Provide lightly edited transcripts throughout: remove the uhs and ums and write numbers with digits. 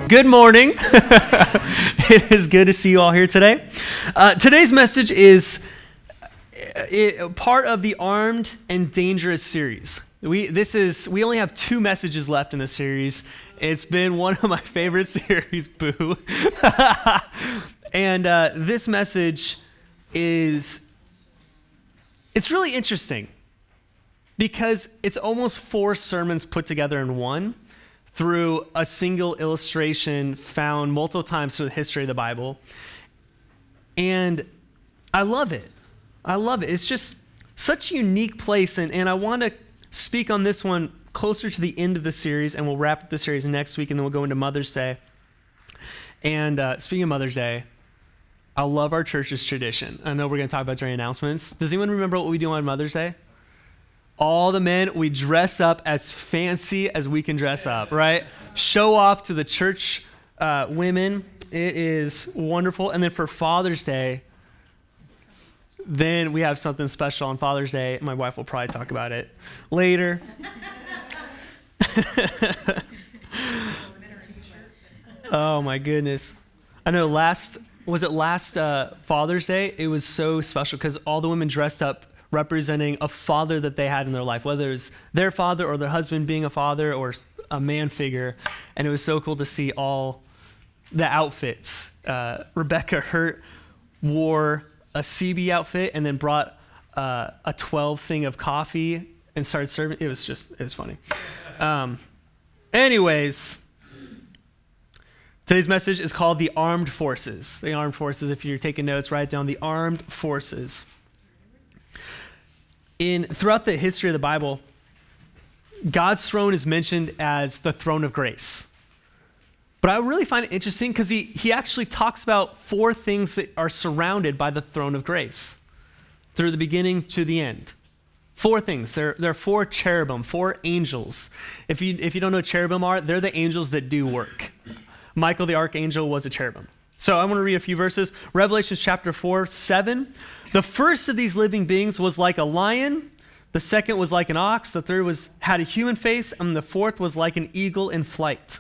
Good morning. It is good to see you all here today. Today's message is part of the Armed and Dangerous series. We only have 2 messages left in this series. It's been one of my favorite series, boo. And this message it's really interesting because it's almost 4 sermons put together in one, through a single illustration found multiple times through the history of the Bible. And I love it. It's just such a unique place. And I want to speak on this one closer to the end of the series, and we'll wrap up the series next week, and then we'll go into Mother's Day. And speaking of Mother's Day, I love our church's tradition. I know we're going to talk about during announcements. Does anyone remember what we do on Mother's Day? All the men, we dress up as fancy as we can dress up, right? Show off to the church women. It is wonderful. And then for Father's Day, then we have something special on Father's Day. My wife will probably talk about it later. Oh my goodness. I know last Father's Day, it was so special because all the women dressed up representing a father that they had in their life, whether it was their father or their husband being a father or a man figure. And it was so cool to see all the outfits. Rebecca Hurt wore a CB outfit and then brought a 12 thing of coffee and started serving. It was funny. Anyways, today's message is called The Armed Forces. The Armed Forces, if you're taking notes, write down The Armed Forces. Throughout the history of the Bible, God's throne is mentioned as the throne of grace. But I really find it interesting because he actually talks about 4 things that are surrounded by the throne of grace through the beginning to the end. 4 things. There are 4 cherubim, 4 angels. If you don't know what cherubim are, they're the angels that do work. Michael the archangel was a cherubim. So I want to read a few verses. Revelation chapter 4:7. The first of these living beings was like a lion. The second was like an ox. The third had a human face. And the fourth was like an eagle in flight.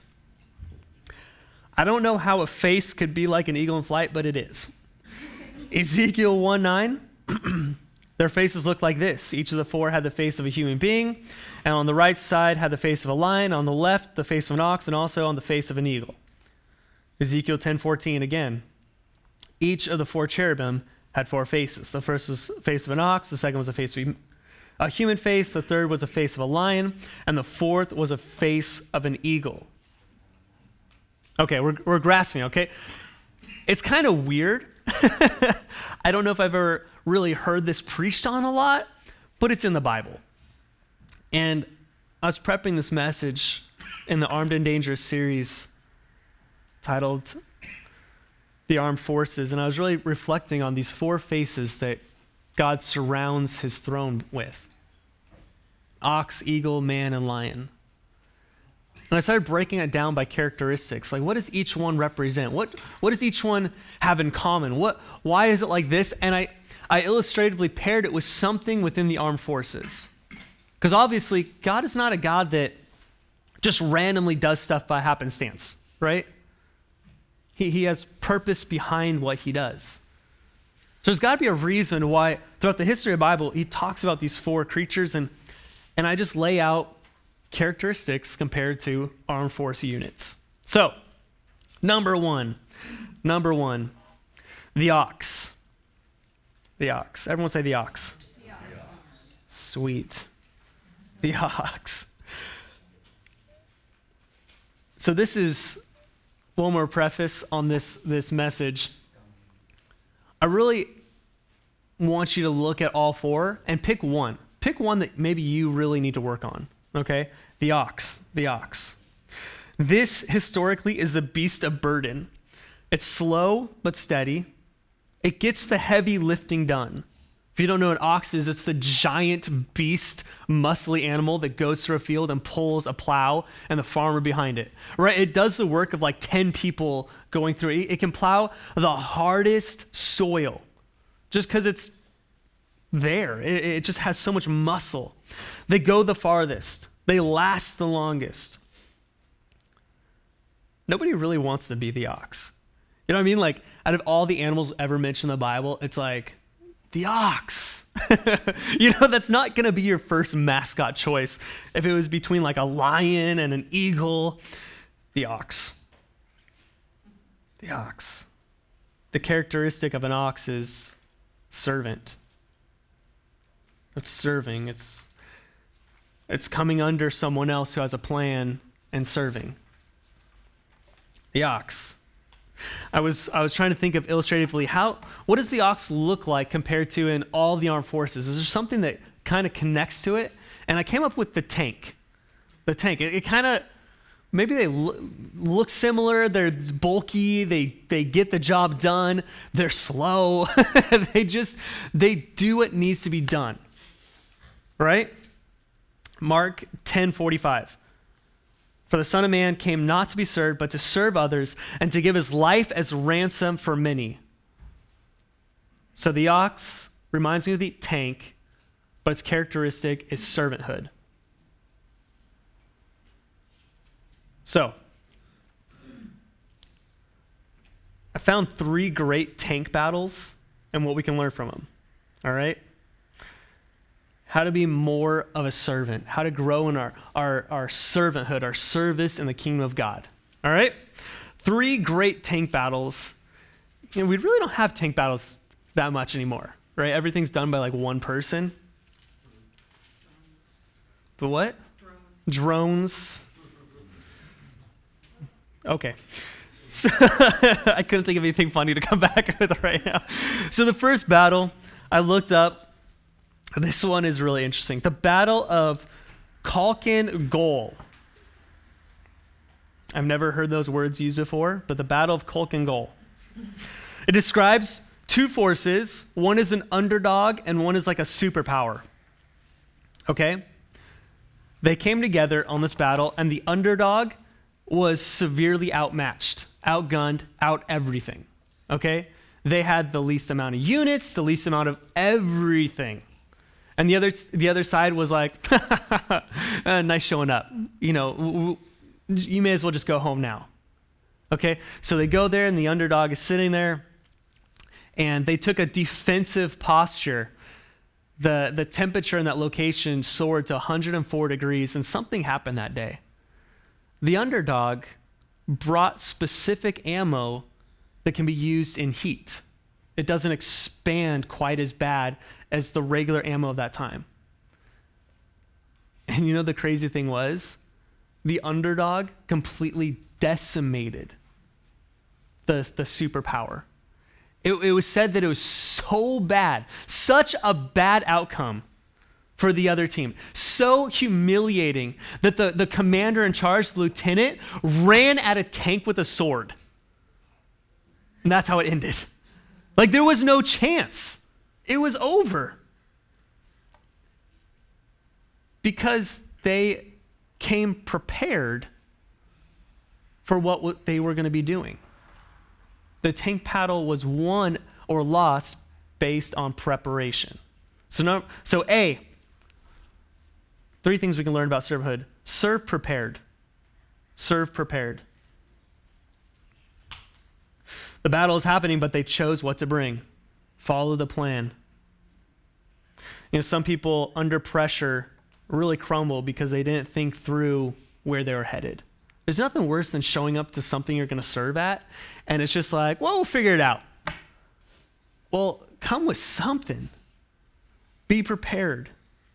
I don't know how a face could be like an eagle in flight, but it is. Ezekiel 1:9. Their faces looked like this. Each of the 4 had the face of a human being. And on the right side had the face of a lion. On the left, the face of an ox. And also on the face of an eagle. Ezekiel 10:14 again. Each of the 4 cherubim had 4 faces. The first was the face of an ox. The second was a face of a human face. The third was a face of a lion. And the fourth was a face of an eagle. Okay, we're grasping, okay? It's kind of weird. I don't know if I've ever really heard this preached on a lot, but it's in the Bible. And I was prepping this message in the Armed and Dangerous series titled The Armed Forces, and I was really reflecting on these 4 faces that God surrounds his throne with. Ox, eagle, man, and lion. And I started breaking it down by characteristics. Like, what does each one represent? What does each one have in common? Why is it like this? And I illustratively paired it with something within the armed forces. Because obviously, God is not a God that just randomly does stuff by happenstance, right? He has purpose behind what he does. So there's got to be a reason why throughout the history of the Bible, he talks about these 4 creatures, and I just lay out characteristics compared to armed force units. So, number one, the ox. The ox. Everyone say the ox. The ox. Sweet. The ox. So this is one more preface on this message. I really want you to look at all 4 and pick one. Pick one that maybe you really need to work on, okay? The ox. This historically is the beast of burden. It's slow but steady. It gets the heavy lifting done. If you don't know what an ox is, it's the giant beast, muscly animal that goes through a field and pulls a plow and the farmer behind it, right? It does the work of like 10 people going through it. It can plow the hardest soil just because it's there. It just has so much muscle. They go the farthest. They last the longest. nobody really wants to be the ox. You know what I mean? Like, out of all the animals ever mentioned in the Bible, it's like, the ox. That's not going to be your first mascot choice. If it was between like a lion and an eagle, the ox. The ox. The characteristic of an ox is servant. It's serving. It's coming under someone else who has a plan and serving. The ox. I was trying to think of illustratively what does the ox look like compared to in all the armed forces? Is there something that kind of connects to it? And I came up with the tank. The tank. It kind of, maybe they look similar. They're bulky. They get the job done. They're slow. they do what needs to be done. Right? Mark 10:45. For the Son of Man came not to be served, but to serve others and to give his life as ransom for many. So the ox reminds me of the tank, but its characteristic is servanthood. So, I found 3 great tank battles and what we can learn from them. All right? How to be more of a servant, how to grow in our servanthood, our service in the kingdom of God. All right? 3 great tank battles. We really don't have tank battles that much anymore, right? Everything's done by like one person. But what? Drones. Okay. So I couldn't think of anything funny to come back with right now. So the first battle, I looked up. This one is really interesting. The Battle of Khalkhin Gol. I've never heard those words used before, but the Battle of Khalkhin Gol. It describes 2 forces. One is an underdog and one is like a superpower. Okay? They came together on this battle, and the underdog was severely outmatched, outgunned, out everything. Okay? They had the least amount of units, the least amount of everything. And the other side was like, nice showing up. You may as well just go home now. Okay? So they go there, and the underdog is sitting there, and they took a defensive posture. The temperature in that location soared to 104 degrees, and something happened that day. The underdog brought specific ammo that can be used in heat. It doesn't expand quite as bad as the regular ammo of that time. And the crazy thing was, the underdog completely decimated the superpower. It was said that it was so bad, such a bad outcome for the other team, so humiliating that the commander in charge, the lieutenant, ran at a tank with a sword. And that's how it ended. Like, there was no chance. It was over. Because they came prepared for what they were going to be doing. The tank battle was won or lost based on preparation. So A, 3 things we can learn about servanthood. Serve prepared. Serve prepared. The battle is happening, but they chose what to bring. Follow the plan. Some people under pressure really crumble because they didn't think through where they were headed. There's nothing worse than showing up to something you're going to serve at, and it's just like, well, we'll figure it out. Well, come with something. Be prepared.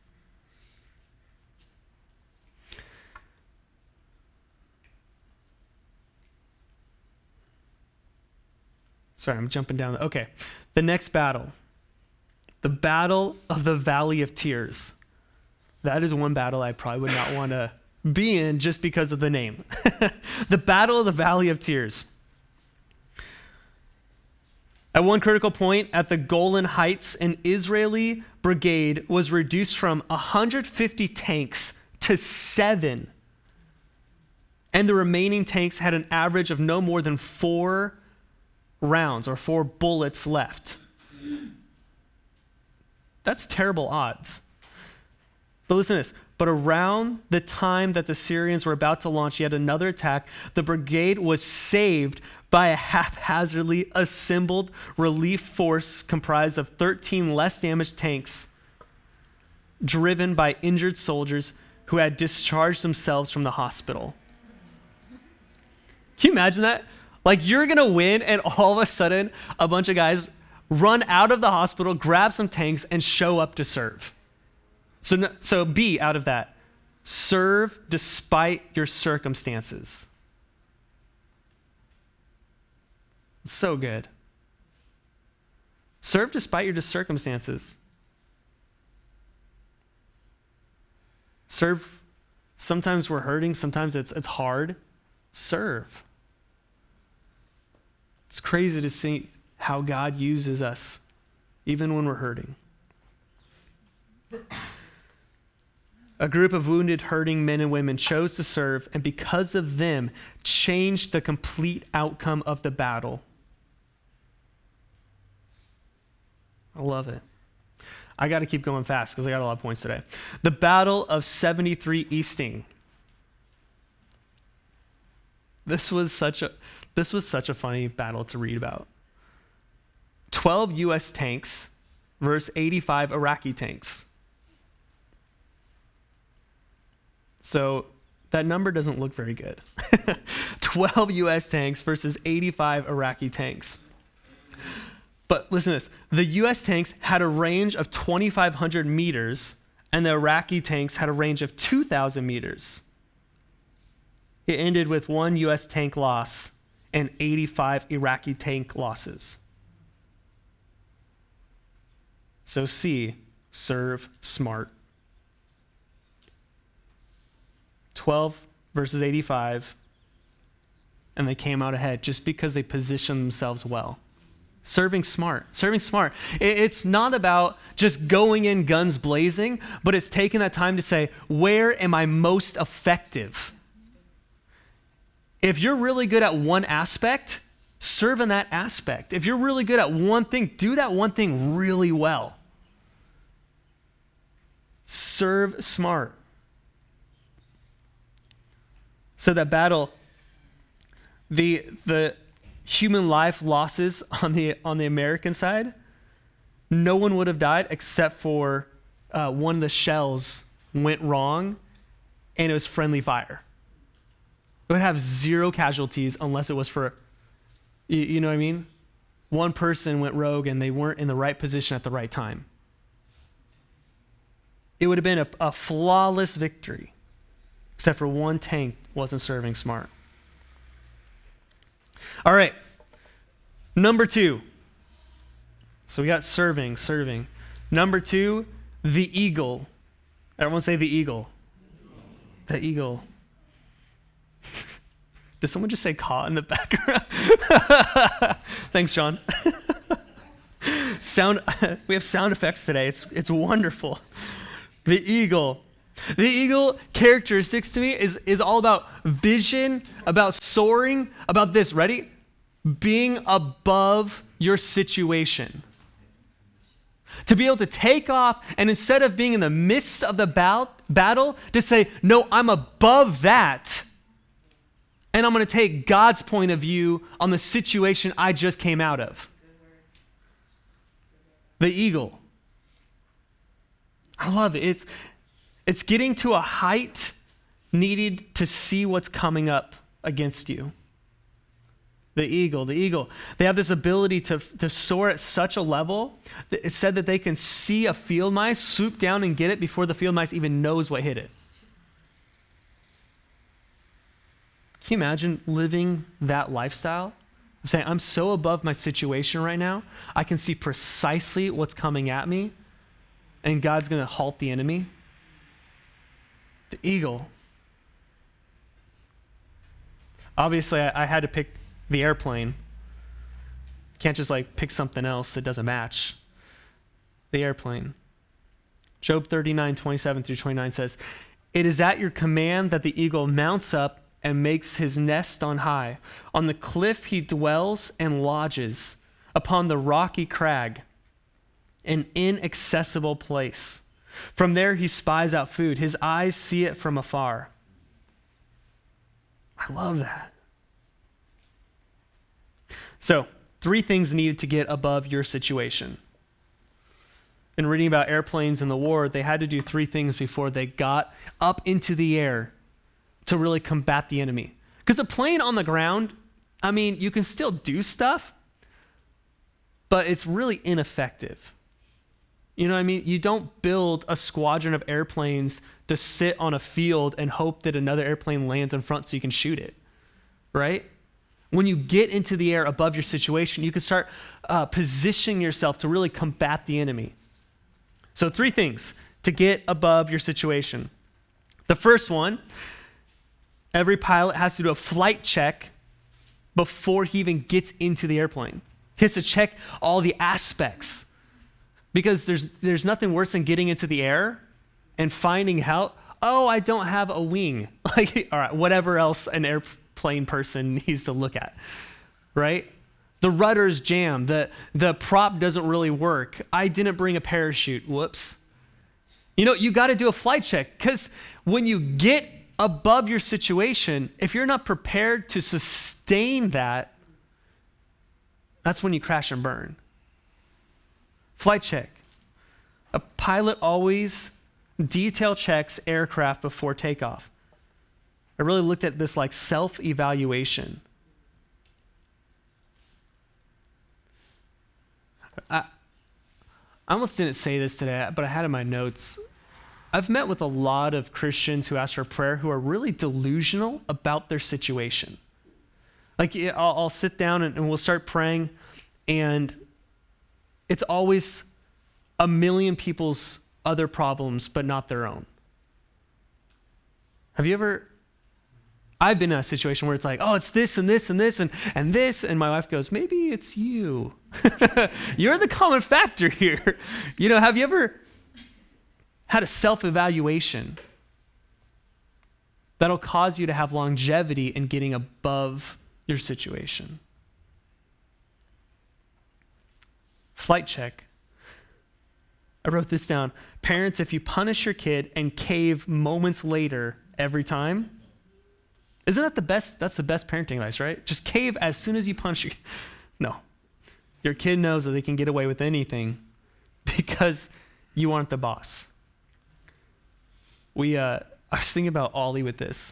Sorry, I'm jumping down. Okay, the next battle. The Battle of the Valley of Tears. That is one battle I probably would not want to be in just because of the name. The Battle of the Valley of Tears. At one critical point at the Golan Heights, an Israeli brigade was reduced from 150 tanks to 7. And the remaining tanks had an average of no more than 4 rounds or 4 bullets left. That's terrible odds. But listen to this. But around the time that the Syrians were about to launch yet another attack, the brigade was saved by a haphazardly assembled relief force comprised of 13 less damaged tanks driven by injured soldiers who had discharged themselves from the hospital. Can you imagine that? Like, you're going to win, and all of a sudden, a bunch of guys run out of the hospital, grab some tanks, and show up to serve. So B out of that. Serve despite your circumstances. It's so good. Serve despite your circumstances. Serve. Sometimes we're hurting. Sometimes it's hard. Serve. It's crazy to see how God uses us, even when we're hurting. A group of wounded, hurting men and women chose to serve, and because of them, changed the complete outcome of the battle. I love it. I got to keep going fast because I got a lot of points today. The Battle of 73 Easting. This was such a funny battle to read about. 12 U.S. tanks versus 85 Iraqi tanks. So that number doesn't look very good. 12 U.S. tanks versus 85 Iraqi tanks. But listen to this. The U.S. tanks had a range of 2,500 meters, and the Iraqi tanks had a range of 2,000 meters. It ended with 1 U.S. tank loss and 85 Iraqi tank losses. So C, serve smart. 12 versus 85, and they came out ahead just because they positioned themselves well. Serving smart. It's not about just going in guns blazing, but it's taking that time to say, where am I most effective? If you're really good at one aspect, serve in that aspect. If you're really good at one thing, do that one thing really well. Serve smart. So that battle, the human life losses on the American side, no one would have died except for one of the shells went wrong, and it was friendly fire. It would have 0 casualties unless it was for, you know what I mean? One person went rogue and they weren't in the right position at the right time. It would have been a flawless victory, except for one tank wasn't serving smart. All right, number 2. So we got serving. Number 2, the eagle. Everyone say the eagle. The eagle. Did someone just say caw in the background? Thanks, John. We have sound effects today. It's wonderful. The eagle. The eagle characteristics to me is all about vision, about soaring, about this. Ready? Being above your situation. To be able to take off, and instead of being in the midst of the battle, to say, no, I'm above that. And I'm going to take God's point of view on the situation I just came out of. The eagle. I love it. It's getting to a height needed to see what's coming up against you. The eagle. They have this ability to soar at such a level that it's said that they can see a field mice, swoop down and get it before the field mice even knows what hit it. Can you imagine living that lifestyle? I'm saying, I'm so above my situation right now, I can see precisely what's coming at me, and God's going to halt the enemy. The eagle. Obviously, I had to pick the airplane. Can't just pick something else that doesn't match. The airplane. Job 39:27-29 says, "It is at your command that the eagle mounts up and makes his nest on high. On the cliff he dwells and lodges, upon the rocky crag, an inaccessible place. From there, he spies out food. His eyes see it from afar. I love that. So, 3 things needed to get above your situation. In reading about airplanes in the war, they had to do 3 things before they got up into the air to really combat the enemy. Because a plane on the ground, I mean, you can still do stuff, but it's really ineffective. You know what I mean? You don't build a squadron of airplanes to sit on a field and hope that another airplane lands in front so you can shoot it, right? When you get into the air above your situation, you can start positioning yourself to really combat the enemy. So 3 things to get above your situation. The first one, every pilot has to do a flight check before he even gets into the airplane. He has to check all the aspects, because there's nothing worse than getting into the air and finding out, oh, I don't have a wing. Like, all right, whatever else an airplane person needs to look at, right? The rudder's jammed. The prop doesn't really work. I didn't bring a parachute. Whoops. You know, you got to do a flight check, because when you get above your situation, if you're not prepared to sustain that, that's when you crash and burn. Flight check. A pilot always detail checks aircraft before takeoff. I really looked at this like self-evaluation. I almost didn't say this today, but I had in my notes. I've met with a lot of Christians who ask for prayer who are really delusional about their situation. Like, I'll sit down and we'll start praying, and it's always a million people's other problems, but not their own. Have you ever... I've been in a situation where it's like, oh, it's this and this and this and this. And my wife goes, maybe it's you. You're the common factor here. You know, have you ever had a self-evaluation that'll cause you to have longevity in getting above your situation? Flight check. I wrote this down. Parents, if you punish your kid and cave moments later every time, isn't that the best? That's the best parenting advice, right? Just cave as soon as you punish your... No. Your kid knows that they can get away with anything because you aren't the boss. I was thinking about Ollie with this.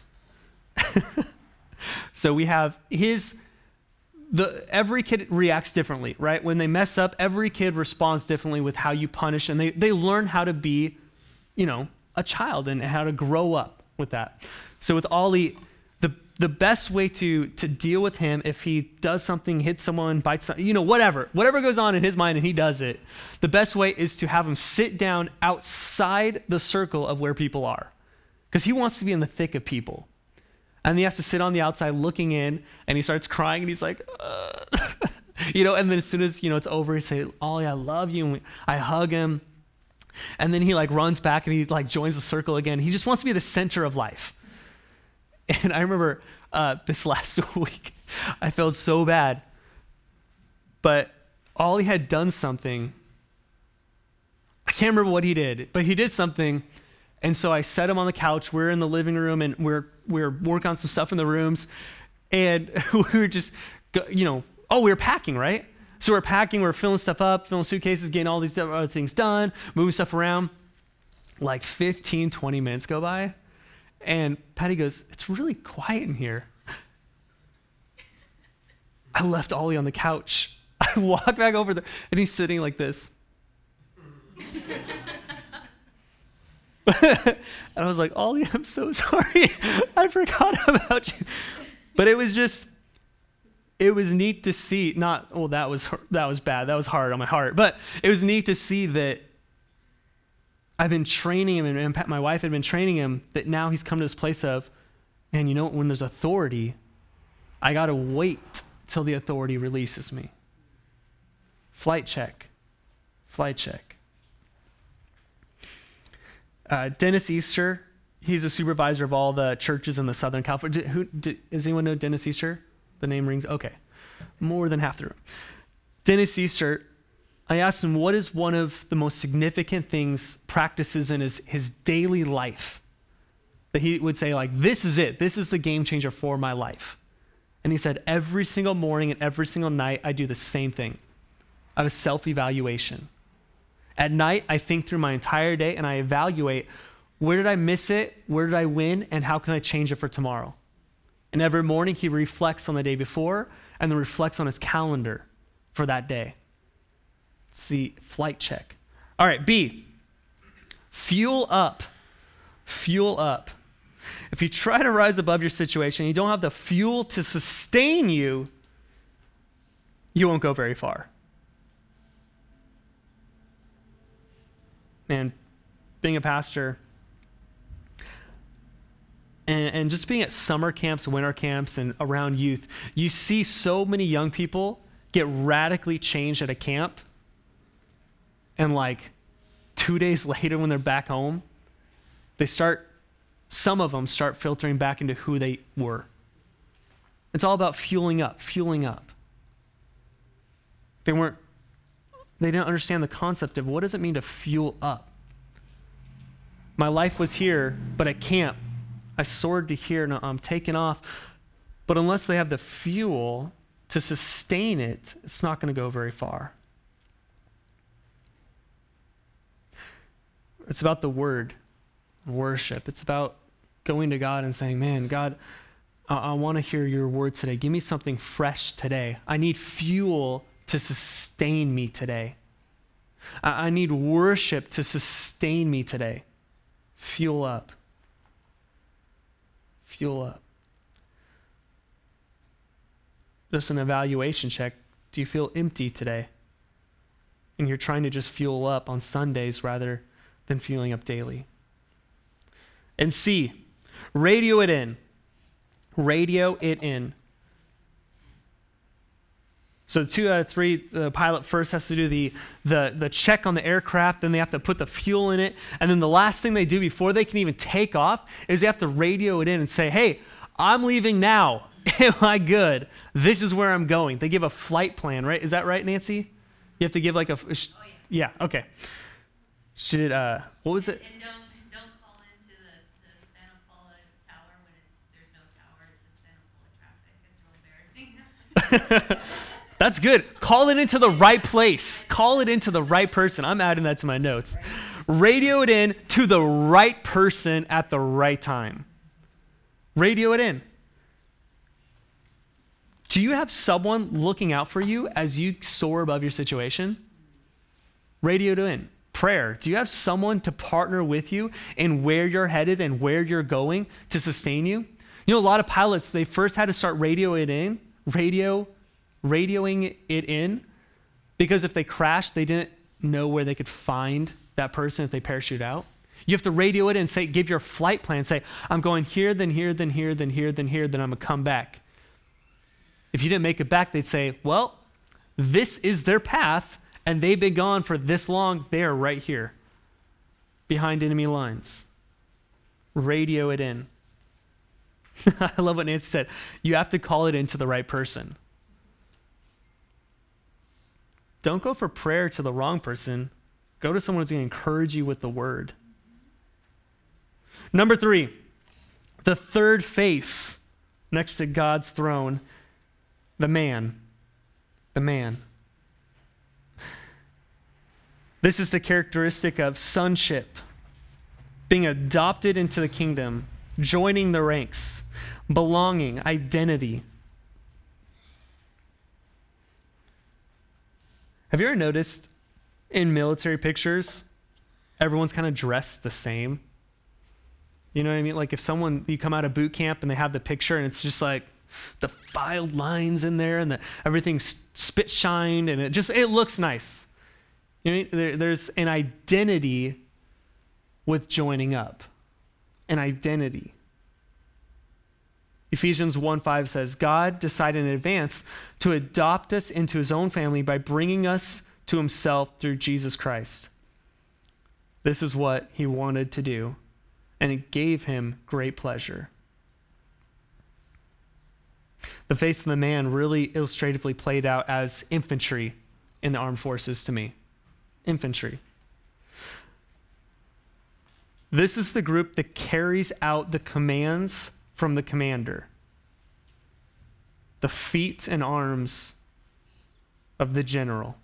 So we have every kid reacts differently, right? When they mess up, every kid responds differently with how you punish, and they learn how to be, a child and how to grow up with that. So with Ollie, the best way to deal with him, if he does something, hits someone, bites someone, whatever goes on in his mind and he does it, the best way is to have him sit down outside the circle of where people are, because he wants to be in the thick of people. And he has to sit on the outside looking in, and he starts crying, and he's like, and then as soon as, it's over, he say, Ollie, I love you. And I hug him. And then he runs back and he joins the circle again. He just wants to be the center of life. And I remember this last week, I felt so bad. But Ollie had done something. I can't remember what he did, but he did something. And so I set him on the couch. We're in the living room, and we're working on some stuff in the rooms. And we were just, we were packing, right? So we're packing, we're filling stuff up, filling suitcases, getting all these other things done, moving stuff around. 15, 20 minutes go by. And Patty goes, it's really quiet in here. I left Ollie on the couch. I walked back over there, and he's sitting like this. And I was like, Ollie, I'm so sorry. I forgot about you. But it was neat to see, that was bad. That was hard on my heart. But it was neat to see that I've been training him, and my wife had been training him, that now he's come to this place of, man, when there's authority, I got to wait till the authority releases me. Flight check. Dennis Easter, he's a supervisor of all the churches in the Southern California. Does anyone know Dennis Easter? The name rings? Okay. More than half the room. Dennis Easter, I asked him what is one of the most significant things, practices in his daily life that he would say, like, this is it. This is the game changer for my life. And he said, every single morning and every single night, I do the same thing. I have a self-evaluation. At night, I think through my entire day and I evaluate, where did I miss it? Where did I win? And how can I change it for tomorrow? And every morning he reflects on the day before and then reflects on his calendar for that day. It's the flight check. All right, B, fuel up. Fuel up. If you try to rise above your situation, you don't have the fuel to sustain you, you won't go very far. Man, being a pastor and just being at summer camps, winter camps, and around youth, you see so many young people get radically changed at a camp, and like 2 days later when they're back home, some of them start filtering back into who they were. It's all about fueling up. They didn't understand the concept of what does it mean to fuel up. My life was here, but at camp, I soared to here and I'm taking off. But unless they have the fuel to sustain it, it's not going to go very far. It's about the word, worship. It's about going to God and saying, man, God, I want to hear your word today. Give me something fresh today. I need fuel to sustain me today. I need worship to sustain me today. Fuel up. Fuel up. Just an evaluation check. Do you feel empty today? And you're trying to just fuel up on Sundays rather than fueling up daily. And C, radio it in. Radio it in. So 2 out of 3, the pilot first has to do the check on the aircraft, then they have to put the fuel in it, and then the last thing they do before they can even take off is they have to radio it in and say, hey, I'm leaving now. Am I good? This is where I'm going. They give a flight plan, right? Is that right, Nancy? You have to give like a... Oh, yeah. Yeah, okay. She did, what was it? And don't call into the Santa Paula Tower when there's no tower, it's just Santa Paula traffic. It's real embarrassing. That's good. Call it into the right place. Call it into the right person. I'm adding that to my notes. Radio it in to the right person at the right time. Radio it in. Do you have someone looking out for you as you soar above your situation? Radio it in. Prayer. Do you have someone to partner with you in where you're headed and where you're going to sustain you? You know, a lot of pilots, they first had to start radioing it in, because if they crashed, they didn't know where they could find that person if they parachute out. You have to radio it in, say, give your flight plan, say, I'm going here, then here, then here, then here, then here, then I'm gonna come back. If you didn't make it back, they'd say, well, this is their path, and they've been gone for this long. They are right here, behind enemy lines. Radio it in. I love what Nancy said. You have to call it into the right person. Don't go for prayer to the wrong person. Go to someone who's going to encourage you with the word. Number 3, the third face next to God's throne, the man. The man. This is the characteristic of sonship, being adopted into the kingdom, joining the ranks, belonging, identity. Have you ever noticed in military pictures, everyone's kind of dressed the same? You know what I mean? Like if you come out of boot camp and they have the picture and it's just like the filed lines in there and everything's spit shined and it looks nice. You know, there's an identity with joining up. An identity. Ephesians 1:5 says, God decided in advance to adopt us into his own family by bringing us to himself through Jesus Christ. This is what he wanted to do, and it gave him great pleasure. The face of the man really illustratively played out as infantry in the armed forces to me? Infantry. This is the group that carries out the commands from the commander. The feet and arms of the general.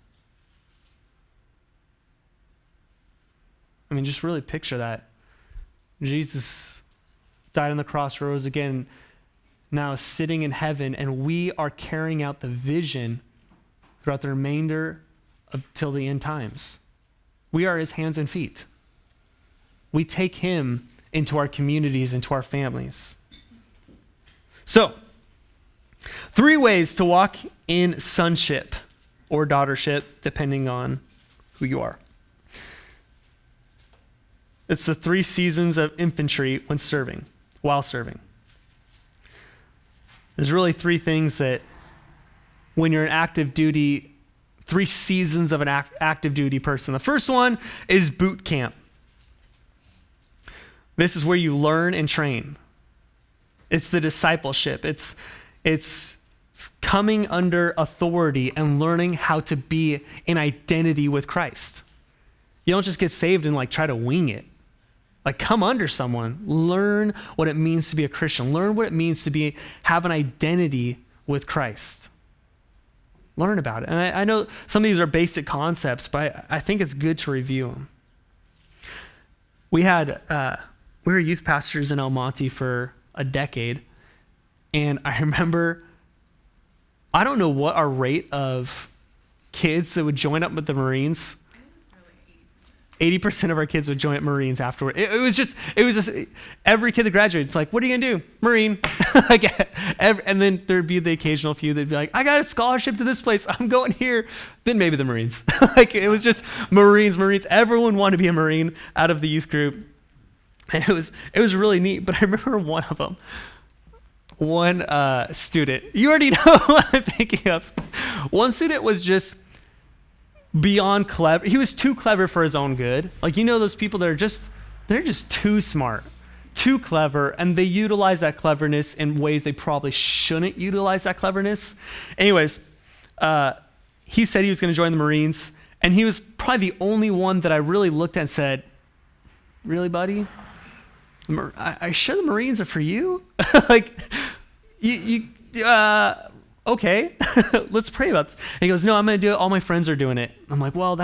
I mean, just really picture that. Jesus died on the cross, rose again, now sitting in heaven, and we are carrying out the vision throughout the remainder of till the end times. We are his hands and feet. We take him into our communities, into our families. So, 3 ways to walk in sonship or daughtership, depending on who you are. It's the 3 seasons of infantry while serving. There's really 3 things that when you're an active duty, 3 seasons of an active duty person. The first one is boot camp. This is where you learn and train. It's the discipleship. It's coming under authority and learning how to be in identity with Christ. You don't just get saved and try to wing it. Come under someone, learn what it means to be a Christian, learn what it means to have an identity with Christ. Learn about it. And I know some of these are basic concepts, but I think it's good to review them. We were youth pastors in El Monte for a decade, and I remember, I don't know what our rate of kids that would join up with the Marines. 80% of our kids would join up Marines afterward. It was just every kid that graduated, it's like, what are you going to do? Marine. And then there'd be the occasional few that'd be like, I got a scholarship to this place. I'm going here. Then maybe the Marines. It was just Marines. Everyone wanted to be a Marine out of the youth group. And it was really neat. But I remember one of them, one student, you already know what I'm thinking of. One student was just beyond clever. He was too clever for his own good. Those people that they're just too smart, too clever, and they utilize that cleverness in ways they probably shouldn't utilize that cleverness. Anyways, he said he was going to join the Marines, and he was probably the only one that I really looked at and said, really, buddy? I sure the Marines are for you? Okay, let's pray about this. And he goes, no, I'm going to do it. All my friends are doing it. I'm like, well,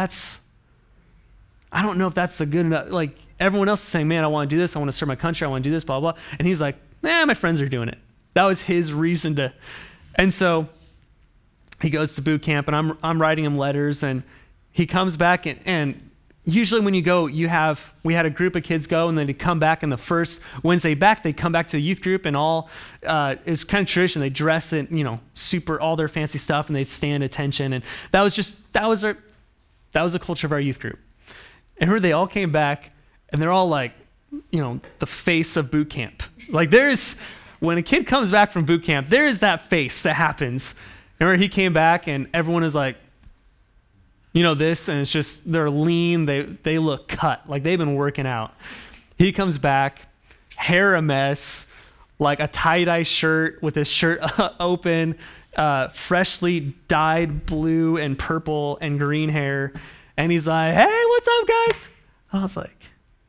I don't know if that's the good enough. Everyone else is saying, man, I want to do this. I want to serve my country. I want to do this, blah, blah. And he's like, my friends are doing it. That was his reason to. And so he goes to boot camp, and I'm writing him letters, and he comes back, and usually when you go, we had a group of kids go, and then they come back, and the first Wednesday back, they come back to the youth group, and it's kind of tradition. They dress in, super, all their fancy stuff, and they'd stand attention. And that was the culture of our youth group. And they all came back, and they're all the face of boot camp. When a kid comes back from boot camp, there is that face that happens. Remember, he came back, and everyone is like, this, and it's just, they're lean, they look cut, they've been working out. He comes back, hair a mess, a tie-dye shirt with his shirt open, freshly dyed blue and purple and green hair, and he's like, hey, what's up, guys? I was like,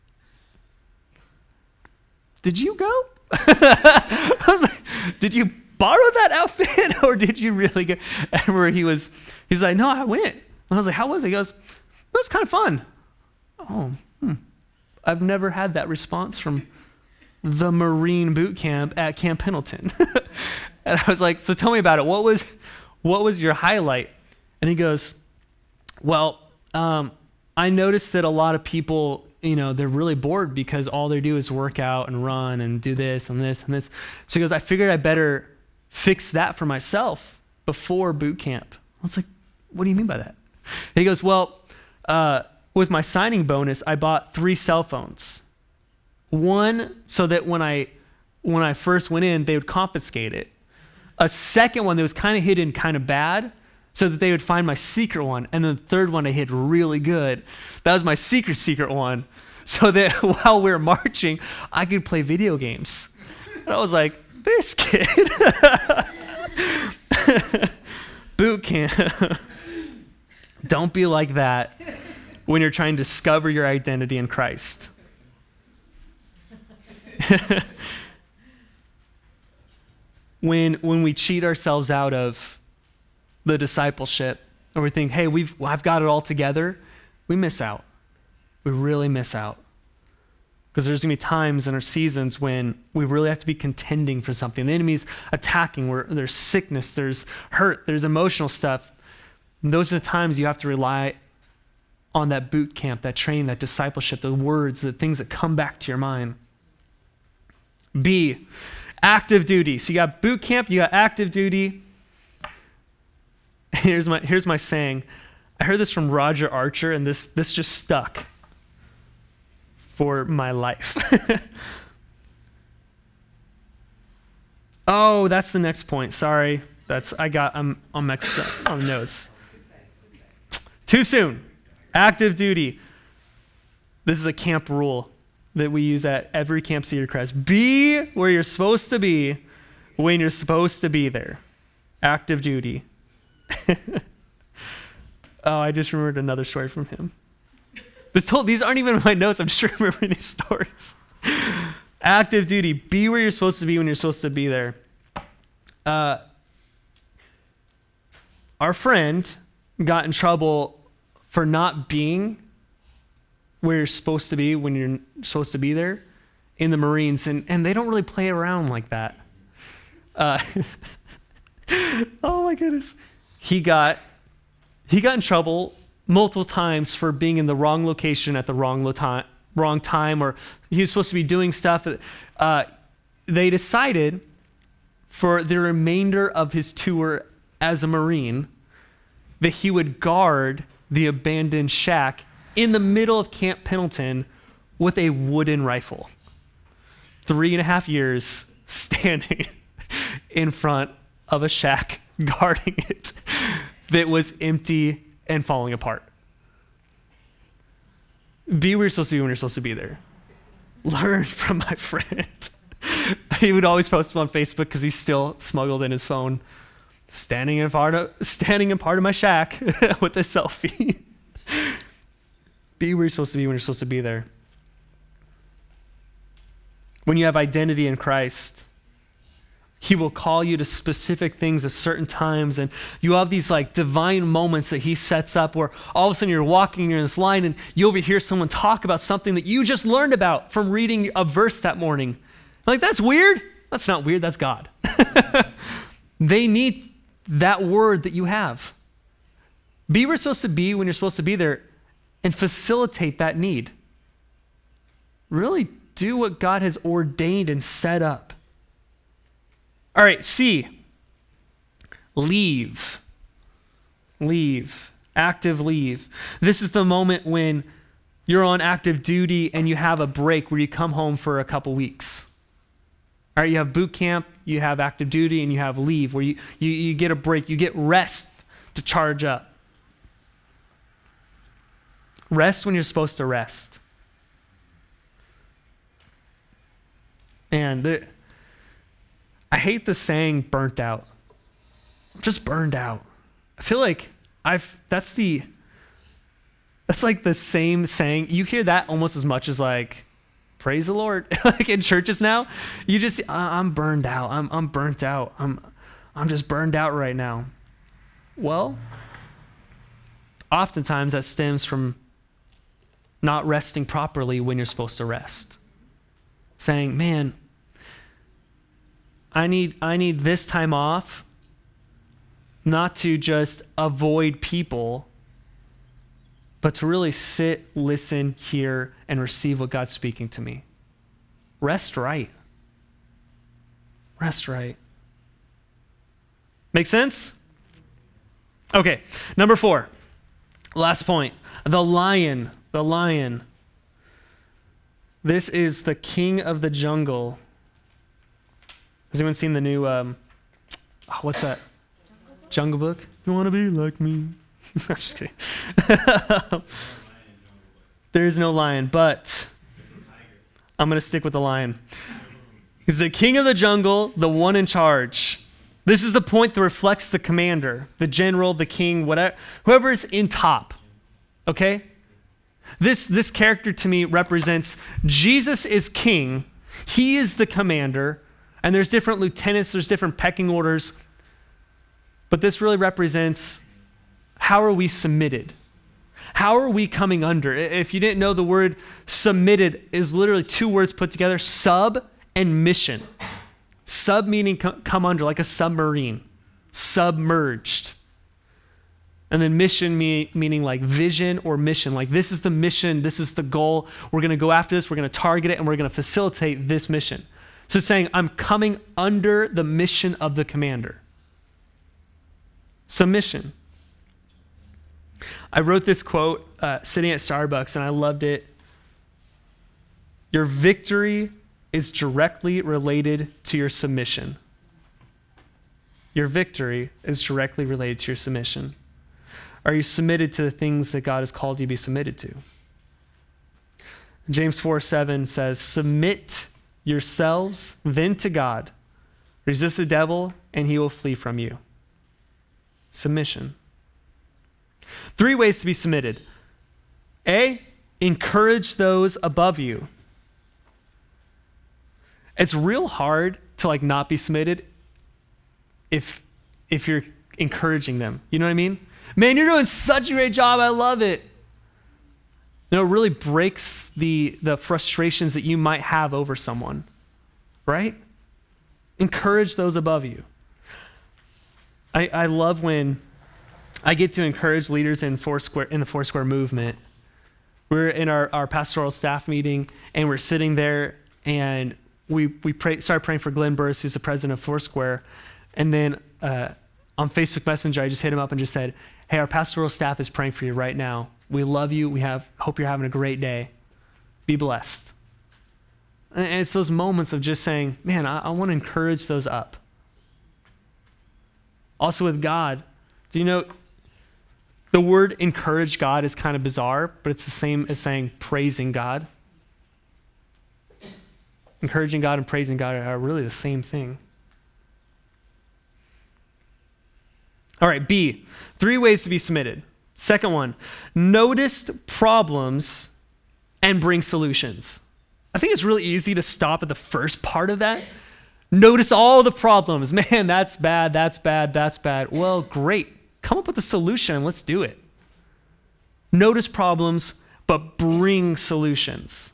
did you go? I was like, did you borrow that outfit, or did you really go? I remember he's like, no, I went. And I was like, how was it? He goes, it was kind of fun. Oh, I've never had that response from the Marine boot camp at Camp Pendleton. And I was like, so tell me about it. What was your highlight? And he goes, well, I noticed that a lot of people, they're really bored because all they do is work out and run and do this and this and this. So he goes, I figured I better fix that for myself before boot camp. I was like, what do you mean by that? He goes, well, with my signing bonus, I bought 3 cell phones. One, so that when I first went in, they would confiscate it. A second one that was kind of hidden kind of bad, so that they would find my secret one. And then the third one I hid really good. That was my secret one, so that while we were marching, I could play video games. And I was like, this kid. Boot camp. Don't be like that when you're trying to discover your identity in Christ. When we cheat ourselves out of the discipleship and we think, hey, I've got it all together, we miss out. We really miss out. Because there's going to be times in our seasons when we really have to be contending for something. The enemy's attacking, where there's sickness, there's hurt, there's emotional stuff. And those are the times you have to rely on that boot camp, that training, that discipleship, the words, the things that come back to your mind. B, active duty. So you got boot camp, you got active duty. Here's my saying. I heard this from Roger Archer, and this just stuck for my life. Oh, that's the next point. Sorry. I'm mixed up on the notes. Too soon. Active duty. This is a camp rule that we use at every Camp Cedar Crest. Be where you're supposed to be when you're supposed to be there. Active duty. Oh, I just remembered another story from him. These aren't even in my notes. I'm just remembering these stories. Active duty. Be where you're supposed to be when you're supposed to be there. Our friend got in trouble for not being where you're supposed to be when you're supposed to be there in the Marines, and they don't really play around like that. Oh my goodness. He got in trouble multiple times for being in the wrong location at the wrong time, or he was supposed to be doing stuff. They decided for the remainder of his tour as a Marine that he would guard the abandoned shack in the middle of Camp Pendleton with a wooden rifle. 3.5 years standing in front of a shack guarding it that was empty and falling apart. Be where you're supposed to be when you're supposed to be there. Learn from my friend. He would always post them on Facebook because he's still smuggled in his phone, standing in part of my shack with a selfie. Be where you're supposed to be when you're supposed to be there. When you have identity in Christ, he will call you to specific things at certain times, and you have these like divine moments that he sets up where all of a sudden you're walking, you're in this line, and you overhear someone talk about something that you just learned about from reading a verse that morning. Like, that's weird. That's not weird. That's God. They need that word that you have. Be where you're supposed to be when you're supposed to be there, and facilitate that need. Really do what God has ordained and set up. All right, C, leave. Leave. Active leave. This is the moment when you're on active duty and you have a break where you come home for a couple weeks. All right, you have boot camp, you have active duty, and you have leave where you get a break, you get rest to charge up. Rest when you're supposed to rest. And I hate the saying burnt out. I'm just burned out. I feel like that's like the same saying. You hear that almost as much as like, praise the Lord. Like in churches now, you just, I'm burned out. I'm burnt out. I'm just burned out right now. Well, oftentimes that stems from not resting properly when you're supposed to rest. Saying, man, I need this time off, not to just avoid people, but to really sit, listen, hear, and receive what God's speaking to me. Rest right. Rest right. Make sense? Okay, number 4. Last point. The lion. The lion. This is the king of the jungle. Has anyone seen the new, what's that? Jungle Book? You want to be like me? I'm just kidding. There is no lion, but I'm going to stick with the lion. He's the king of the jungle, the one in charge. This is the point that reflects the commander, the general, the king, whatever, whoever is in top. Okay? This character to me represents Jesus is king, he is the commander, and there's different lieutenants, there's different pecking orders, but this really represents how are we submitted? How are we coming under? If you didn't know, the word submitted is literally two words put together, sub and mission. Sub meaning come under, like a submarine, submerged. And then mission meaning like vision or mission, like this is the mission, this is the goal. We're going to go after this, we're going to target it, and we're going to facilitate this mission. So it's saying, I'm coming under the mission of the commander. Submission. I wrote this quote sitting at Starbucks, and I loved it. Your victory is directly related to your submission. Your victory is directly related to your submission. Are you submitted to the things that God has called you to be submitted to? James 4:7 says, submit yourselves then to God. Resist the devil, and he will flee from you. Submission. 3 ways to be submitted. A, encourage those above you. It's real hard to like not be submitted if you're encouraging them. You know what I mean? Man, you're doing such a great job. I love it. No, it really breaks the frustrations that you might have over someone, right? Encourage those above you. I love when I get to encourage leaders in the Foursquare movement. We're in our pastoral staff meeting, and we're sitting there, and we started praying for Glenn Burris, who's the president of Foursquare, and then on Facebook Messenger, I just hit him up and just said, hey, our pastoral staff is praying for you right now. We love you. Hope you're having a great day. Be blessed. And it's those moments of just saying, man, I want to encourage those up. Also with God, do you know, the word encourage God is kind of bizarre, but it's the same as saying praising God. Encouraging God and praising God are really the same thing. All right, B, 3 ways to be submitted. Second one, notice problems and bring solutions. I think it's really easy to stop at the first part of that. Notice all the problems. Man, that's bad, that's bad, that's bad. Well, great. Come up with a solution and let's do it. Notice problems, but bring solutions.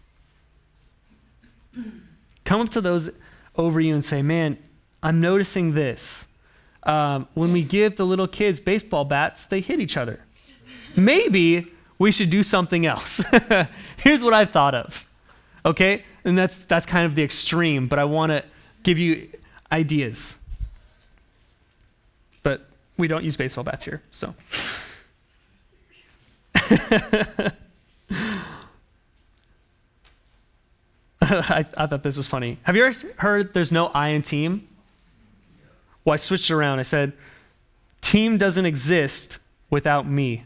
Come up to those over you and say, man, I'm noticing this. When we give the little kids baseball bats, they hit each other. Maybe we should do something else. Here's what I've thought of. Okay? And that's kind of the extreme, but I want to give you ideas. But we don't use baseball bats here, so. I thought this was funny. Have you ever heard there's no I in team? Well, I switched it around. I said, team doesn't exist without me.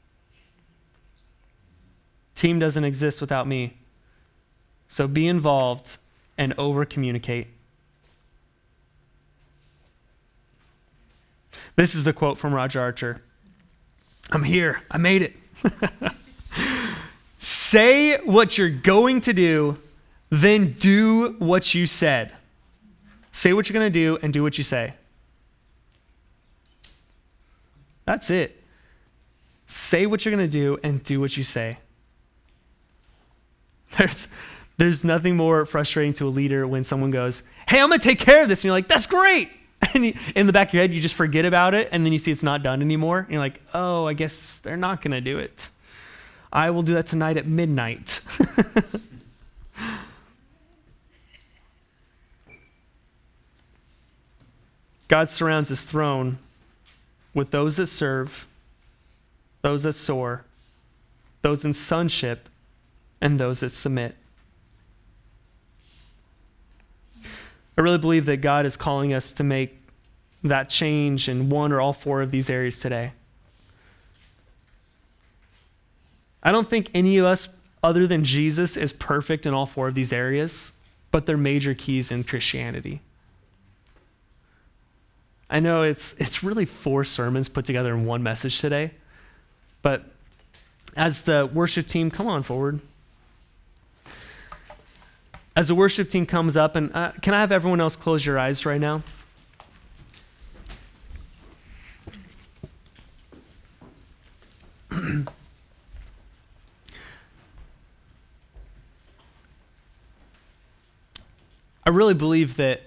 Team doesn't exist without me. So be involved and over-communicate. This is the quote from Roger Archer. I'm here. I made it. Say what you're going to do, then do what you said. Say what you're going to do and do what you say. That's it. Say what you're going to do and do what you say. There's nothing more frustrating to a leader when someone goes, hey, I'm going to take care of this. And you're like, that's great. And in the back of your head, you just forget about it. And then you see it's not done anymore. And you're like, oh, I guess they're not going to do it. I will do that tonight at midnight. God surrounds his throne with those that serve, those that soar, those in sonship, and those that submit. I really believe that God is calling us to make that change in one or all 4 of these areas today. I don't think any of us, other than Jesus, is perfect in all 4 of these areas, but they're major keys in Christianity. I know it's really 4 sermons put together in one message today, but as the worship team, come on forward. As the worship team comes up, and can I have everyone else close your eyes right now? I really believe that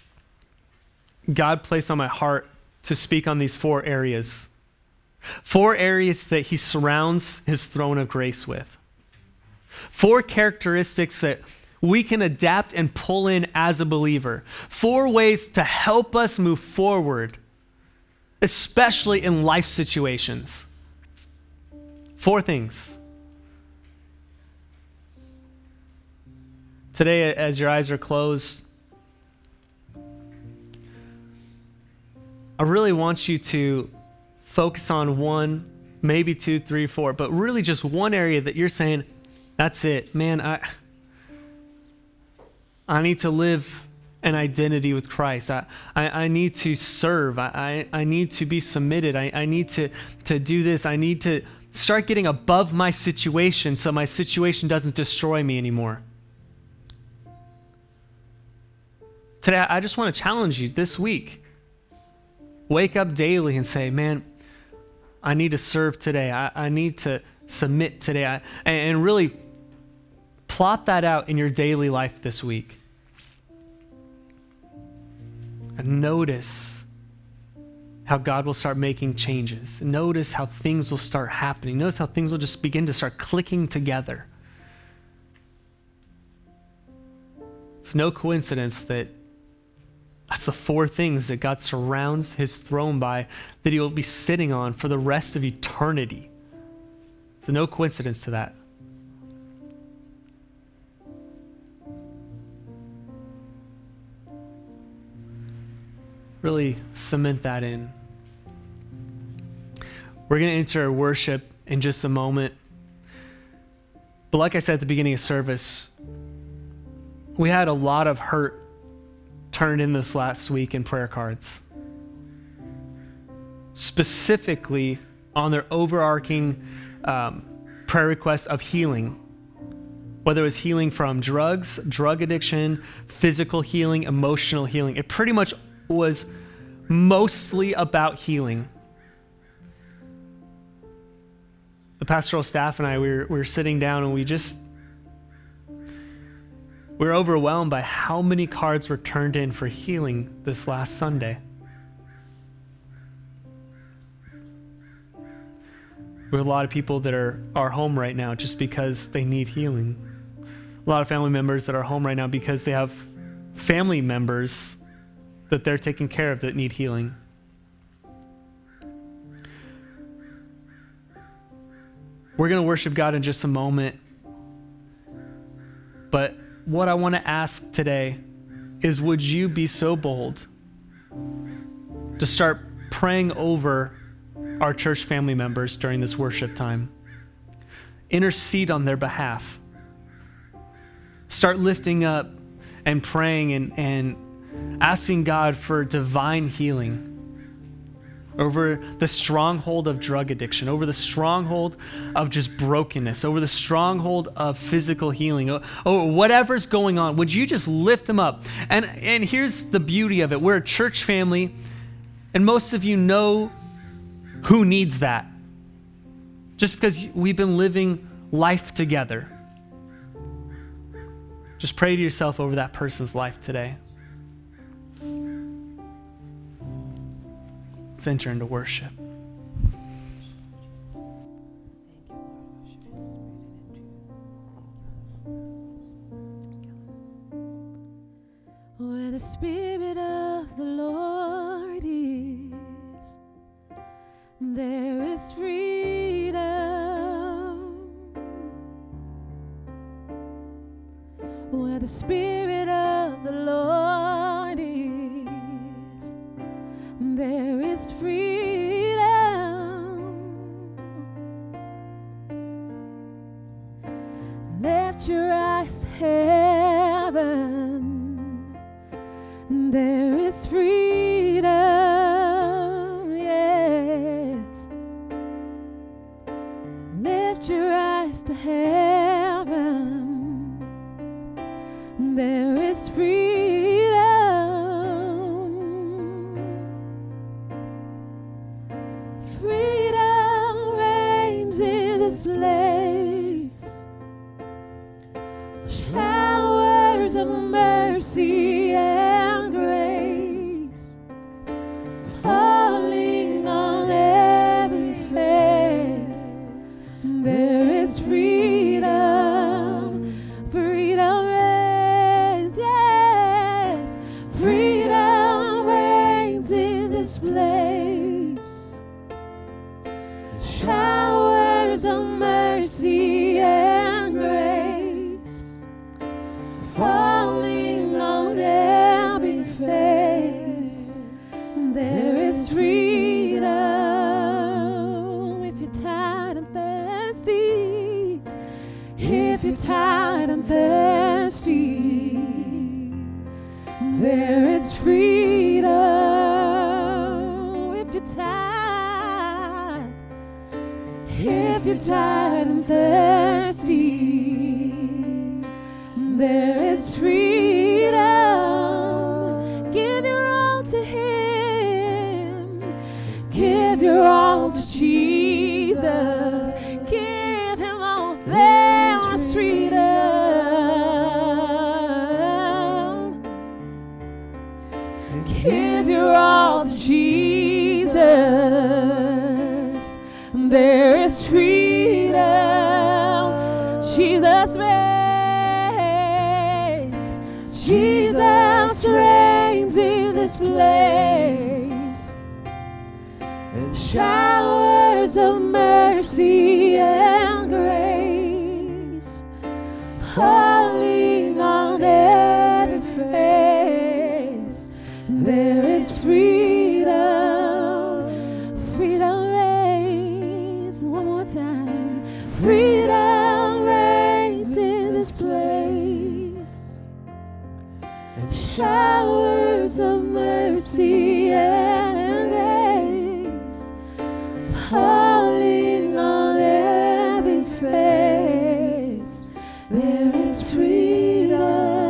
God placed on my heart to speak on these 4 areas. 4 areas that he surrounds his throne of grace with. 4 characteristics that we can adapt and pull in as a believer. 4 ways to help us move forward, especially in life situations. 4 things. Today, as your eyes are closed, I really want you to focus on 1, maybe 2, 3, 4, but really just one area that you're saying, that's it. Man, I need to live an identity with Christ. I need to serve. I need to be submitted. I need to do this. I need to start getting above my situation so my situation doesn't destroy me anymore. Today, I just want to challenge you this week. Wake up daily and say, man, I need to serve today. I need to submit today. And really plot that out in your daily life this week. And notice how God will start making changes. Notice how things will start happening. Notice how things will just begin to start clicking together. It's no coincidence that that's the 4 things that God surrounds his throne by, that he will be sitting on for the rest of eternity. So no coincidence to that. Really cement that in. We're going to enter our worship in just a moment. But like I said at the beginning of service, we had a lot of hurt turned in this last week in prayer cards. Specifically on their overarching prayer requests of healing. Whether it was healing from drugs, drug addiction, physical healing, emotional healing. It pretty much was mostly about healing. The pastoral staff and I, we were sitting down and we were overwhelmed by how many cards were turned in for healing this last Sunday. We have a lot of people that are home right now just because they need healing. A lot of family members that are home right now because they have family members that they're taking care of that need healing. We're going to worship God in just a moment. But what I want to ask today is, would you be so bold to start praying over our church family members during this worship time? Intercede on their behalf. Start lifting up and praying and asking God for divine healing over the stronghold of drug addiction, over the stronghold of just brokenness, over the stronghold of physical healing, or whatever's going on. Would you just lift them up? And here's the beauty of it. We're a church family, and most of you know who needs that. Just because we've been living life together. Just pray to yourself over that person's life today. Let's enter into worship. Where the Spirit of the Lord is, there is freedom. Where the Spirit of the Lord is, there is freedom. Lift your eyes, heaven, there is freedom. Lift your eyes to heaven. There is freedom. Freedom reigns in this place. Showers of mercy and grace falling on every face. There is freedom. Freedom reigns, yes. Freedom reigns in this place. Showers of mercy and grace falling on every face. There is freedom. If you're tired and thirsty, if you're tired and thirsty, there is freedom. If you're tired, if you're tired and thirsty, there is freedom. Give your all to Him. Give your all to Jesus. Give Him all. There is freedom. Give your all to Jesus. There is freedom. Jesus reigns. Jesus reigns in this place. Showers of mercy and grace falling on every face. There is freedom. Freedom reigns. One more time. Freedom reigns in this place. Showers of mercy and grace falling on every face. There is freedom.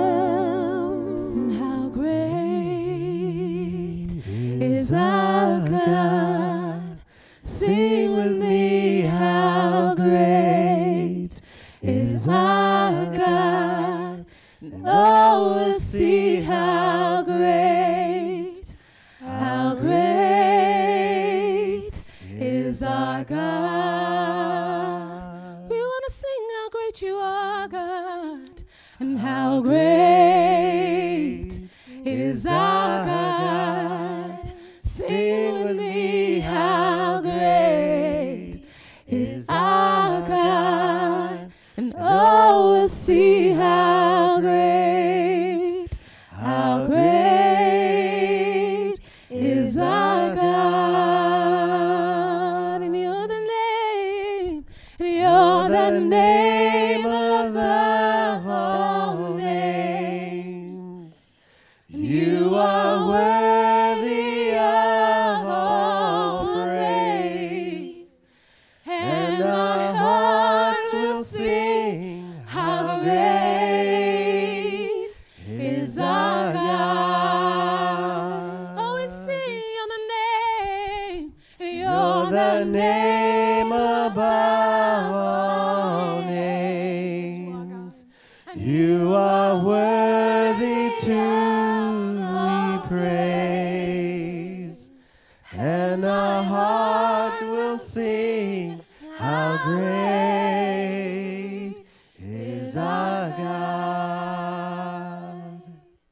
How great is our God. Sing with me, how great is our God. And oh, we'll see how great is our God. We want to sing how great you are, God, and how great is our God. Sing with me, how great is our God, and oh, we'll see how great is our God. And you're the name, and you're the name above all names. You are worthy of all praise, and our hearts will sing how great is our God. Oh, we sing on the name, you're the name above all names. You are worthy to be praised, and our heart will sing how great is our God.